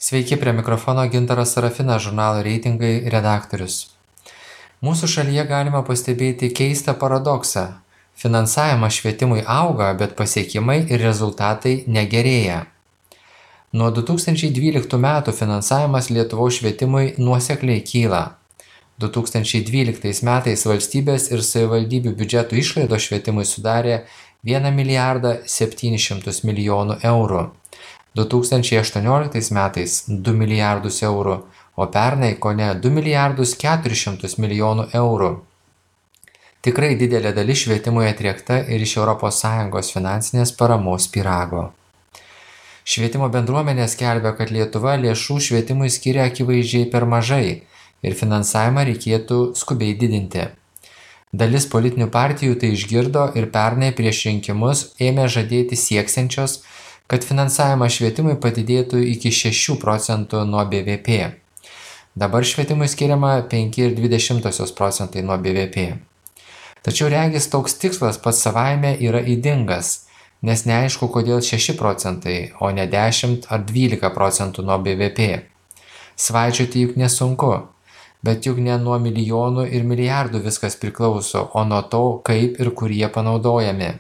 Sveiki, prie mikrofono Gintaras Sarafinas, žurnalo reitingai redaktorius. Mūsų šalyje galima pastebėti keistą paradoksą. Finansavimas švietimui auga, bet pasiekimai ir rezultatai negerėja. Nuo 2012 metų finansavimas Lietuvos švietimui nuosekliai kyla. 2012 metais valstybės ir savivaldybių biudžetų išlaidos švietimui sudarė 1 milijardą 700 milijonų eurų. 2018 metais 2 milijardus eurų, o pernai kone 2 milijardus 400 milijonų eurų. Tikrai didelė dalis švietimui atriekta ir iš ES finansinės paramos pyrago. Švietimo bendruomenė skelbia, kad Lietuva lėšų švietimui skiria akivaizdžiai per mažai ir finansavimą reikėtų skubiai didinti. Dalis politinių partijų tai išgirdo ir pernai prieš rinkimus ėmė žadėti sieksiančios, kad finansavimas švietimui padidėtų iki 6 procentų nuo BVP. Dabar švietimui skiriama 5,2 procentai nuo BVP. Tačiau regis toks tikslas pats savaime yra ydingas, nes neaišku, kodėl 6 procentai, o ne 10 ar 12 procentų nuo BVP. Svaičioti juk nesunku, bet juk ne nuo milijonų ir milijardų viskas priklauso, o nuo to, kaip ir kur jie panaudojami.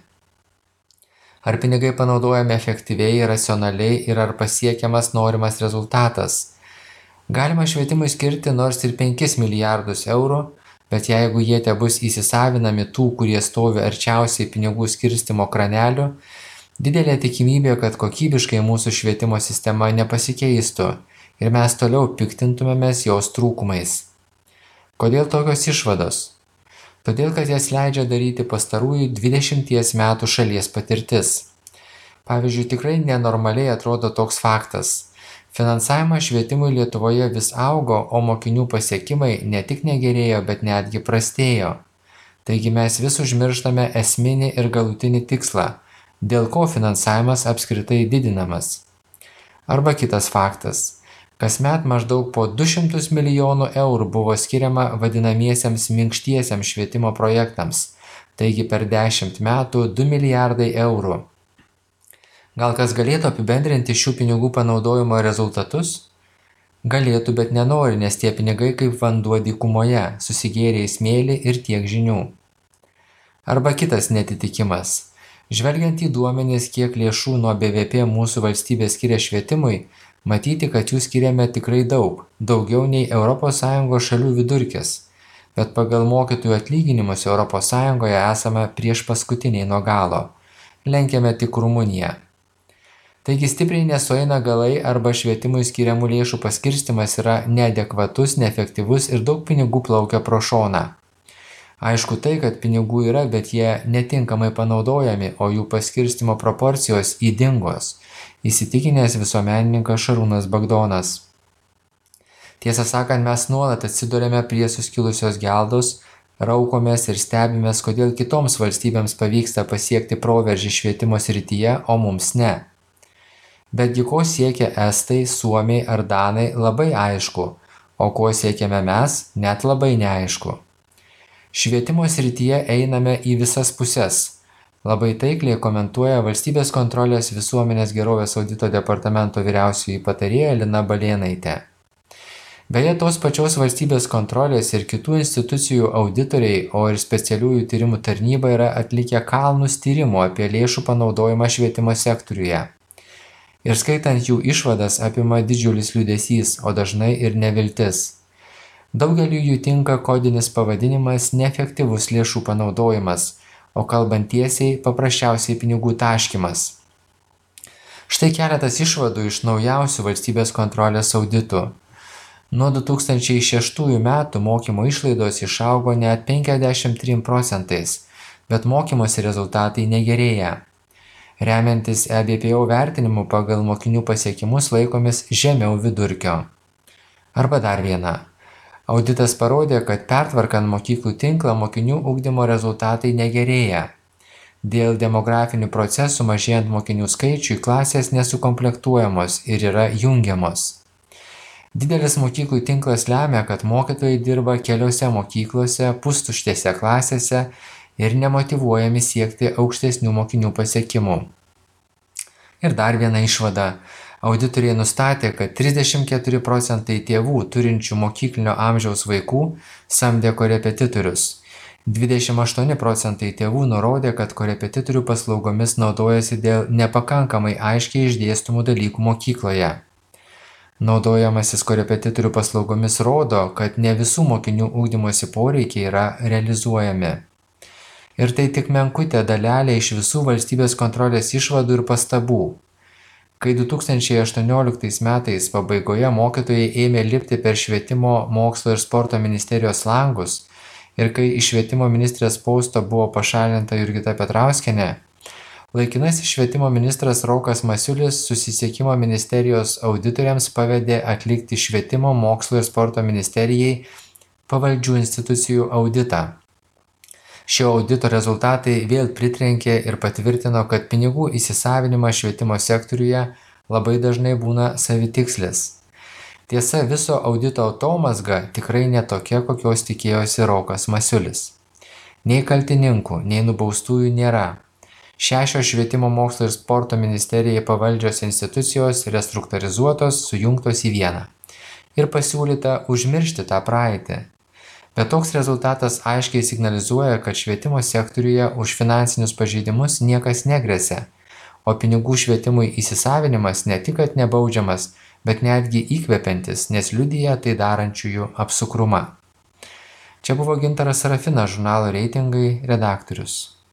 Ar pinigai panaudojami efektyviai, racionaliai ir ar pasiekiamas norimas rezultatas? Galima švietimui skirti nors ir 5 milijardus eurų, bet jeigu jie bus įsisavinami tų, kurie stovi arčiausiai pinigų skirstimo kranelių, didelė tikimybė, kad kokybiškai mūsų švietimo sistema nepasikeistų ir mes toliau piktintumėmės jos trūkumais. Kodėl tokios išvados? Todėl, kad jas leidžia daryti pastarųjų 20 metų šalies patirtis. Pavyzdžiui, tikrai nenormaliai atrodo toks faktas. Finansavimas švietimui Lietuvoje vis augo, o mokinių pasiekimai ne tik negerėjo, bet netgi prastėjo. Taigi mes vis užmirštame esminį ir galutinį tikslą, dėl ko finansavimas apskritai didinamas. Arba kitas faktas. Kasmet maždaug po 200 milijonų eurų buvo skiriama vadinamiesiems minkštiesiems švietimo projektams, taigi per 10 metų 2 milijardai eurų. Gal kas galėtų apibendrinti šių pinigų panaudojimo rezultatus? Galėtų, bet nenori, nes tie pinigai kaip vanduo dykumoje, susigėrė į smėlį ir tiek žinių. Arba kitas netitikimas. Žvelgiant į duomenis, kiek lėšų nuo BVP mūsų valstybė skiria švietimui, matyti, kad jų skiriame tikrai daug, daugiau nei ES šalių vidurkis, bet pagal mokytojų atlyginimus ES esame prieš paskutiniai nuo galo, lenkiame tik Rumuniją. Taigi stipriai nesueina galai arba švietimui skiriamų lėšų paskirstimas yra neadekvatus, neefektyvus ir daug pinigų plaukia pro šoną. Aišku tai, kad pinigų yra, bet jie netinkamai panaudojami, o jų paskirstimo proporcijos ydingos, įsitikinęs visuomenininkas Šarūnas Bagdonas. Tiesą sakant, mes nuolat atsiduriame prie suskilusios geldos, raukomės ir stebimės, kodėl kitoms valstybėms pavyksta pasiekti proveržį švietimo srityje, o mums ne. Betgi ko siekia estai, suomiai ar danai labai aišku, o ko siekiame mes, net labai neaišku. Švietimo srityje einame į visas puses. Labai taikliai komentuoja Valstybės kontrolės visuomenės gerovės audito departamento vyriausioji patarėja Lina Balėnaitė. Beje, tos pačios Valstybės kontrolės ir kitų institucijų auditoriai, o ir specialiųjų tyrimų tarnyba yra atlikę kalnus tyrimų apie lėšų panaudojimą švietimo sektoriuje. Ir skaitant jų išvadas apima didžiulis liūdesys, o dažnai ir neviltis. Daugeliu jų tinka kodinis pavadinimas neefektyvus lėšų panaudojimas, o kalbant tiesiai paprasčiausiai pinigų taškymas. Štai keletas išvadų iš naujausių Valstybės kontrolės auditų. Nuo 2006 metų mokymo išlaidos išaugo net 53 procentais, bet mokymosi rezultatai negerėja. Remiantis EBPO vertinimu pagal mokinių pasiekimus laikomis žemiau vidurkio. Arba dar viena. Auditas parodė, kad pertvarkant mokyklų tinklą mokinių ugdymo rezultatai negerėja. Dėl demografinių procesų mažėjant mokinių skaičiui klasės nesukomplektuojamos ir yra jungiamos. Didelis mokyklų tinklas lemia, kad mokytojai dirba keliose mokyklose, pustuštėse klasėse ir nemotyvuojami siekti aukštesnių mokinių pasiekimų. Ir dar viena išvada. Auditoriai nustatė, kad 34 procentai tėvų turinčių mokyklinio amžiaus vaikų samdė korepetitorius. 28 procentai tėvų nurodė, kad korepetitorių paslaugomis naudojasi dėl nepakankamai aiškiai išdėstomų dalykų mokykloje. Naudojamasis korepetitorių paslaugomis rodo, kad ne visų mokinių ugdymosi poreikiai yra realizuojami. Ir tai tik menkutė dalelė iš visų valstybės kontrolės išvadų ir pastabų. Kai 2018 metais pabaigoje mokytojai ėmė lipti per švietimo, mokslo ir sporto ministerijos langus ir kai iš švietimo ministrės posto buvo pašalinta Jurgita Petrauskienė, laikinasis švietimo ministras Rokas Masiulis susisiekimo ministerijos auditoriams pavedė atlikti švietimo, mokslo ir sporto ministerijai pavaldžių institucijų auditą. Šio audito rezultatai vėl pritrenkė ir patvirtino, kad pinigų įsisavinimas švietimo sektoriuje labai dažnai būna savitikslis. Tiesa, viso audito atomazga tikrai netokia, kokios tikėjosi Rokas Masiulis. Nei kaltininkų, nei nubaustųjų nėra. 6 švietimo, mokslo ir sporto ministerijai pavaldžios institucijos restruktūrizuotos, sujungtos į vieną. Ir pasiūlyta užmiršti tą praeitį. Bet toks rezultatas aiškiai signalizuoja, kad švietimo sektoriuje už finansinius pažeidimus niekas negresia, o pinigų švietimui įsisavinimas ne tik kad nebaudžiamas, bet netgi įkvepiantis, nes liudija tai darančiųjų apsukrumą. Čia buvo Gintaras Sarafinas, žurnalo Reitingai redaktorius.